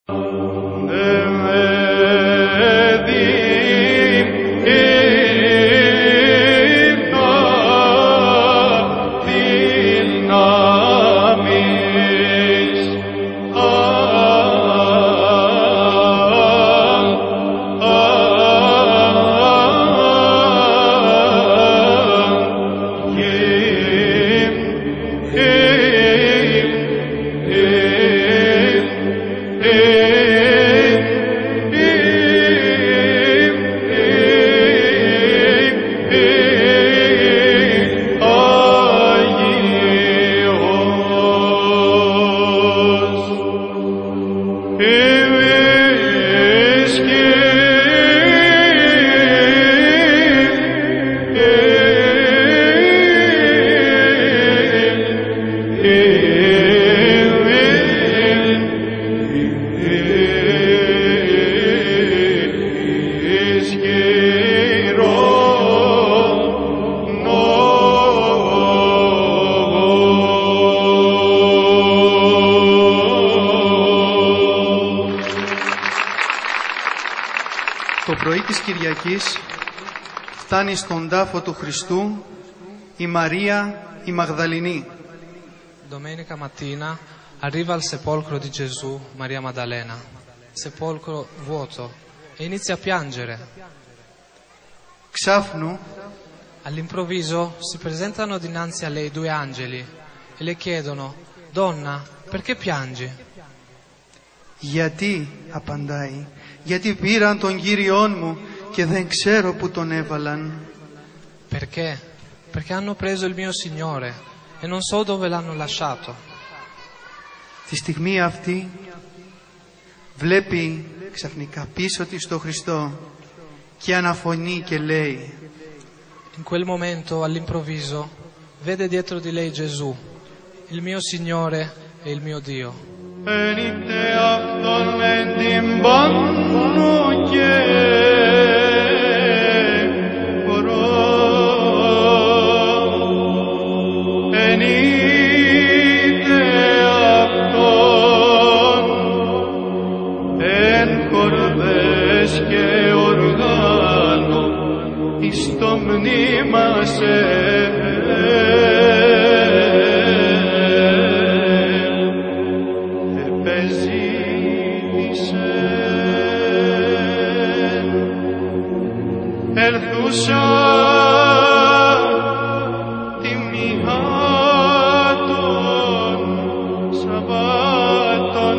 Κυριακής φτάνει στον τάφο του Χριστού η Μαρία η Μαγδαληνή. Domenica mattina arriva al sepolcro di Gesù Maria Maddalena, sepolcro vuoto, e inizia a piangere. Ξάφνου, all'improvviso si presentano dinanzi a lei due angeli e le chiedono: Donna, perché piangi? Γιατί, απαντάει, γιατί πήραν τον Κύριόν μου και δεν ξέρω που τον έβαλαν. Perché? Perché hanno preso il mio Signore e non so dove l'hanno lasciato. Τη στιγμή αυτή βλέπει ξαφνικά πίσω της τον Χριστό και αναφωνεί και λέει: In quel momento, all'improvviso, vede dietro di lei Gesù, il mio Signore e il mio Dio. Venite αυτόν μεν την πόνο και χορό. Venite αυτόν εν χορδές και οργάνο εις το μνήμα σε. Ελθούσα τιμιάτων Σαββάτων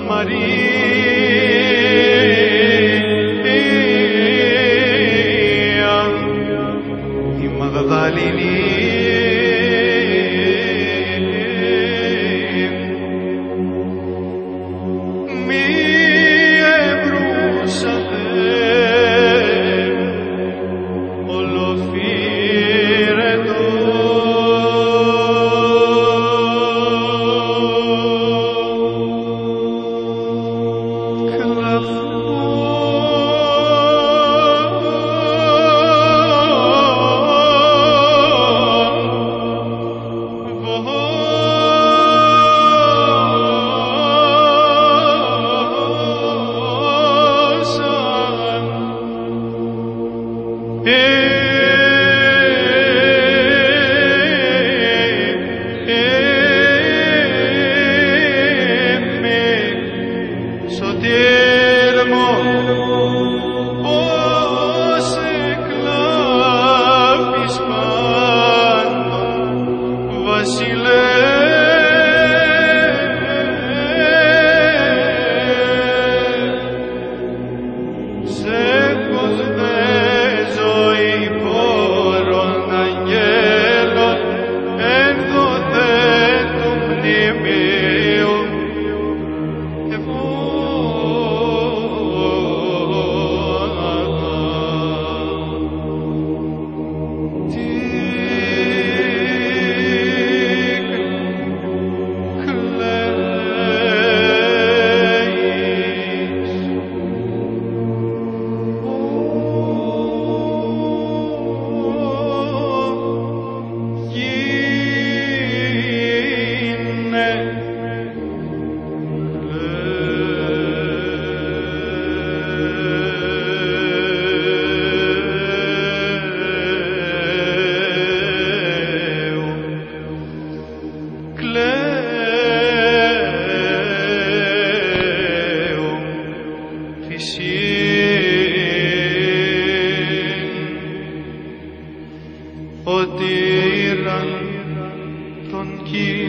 Μαρία η Μαγδαληνή μη ευρούσατε δίκη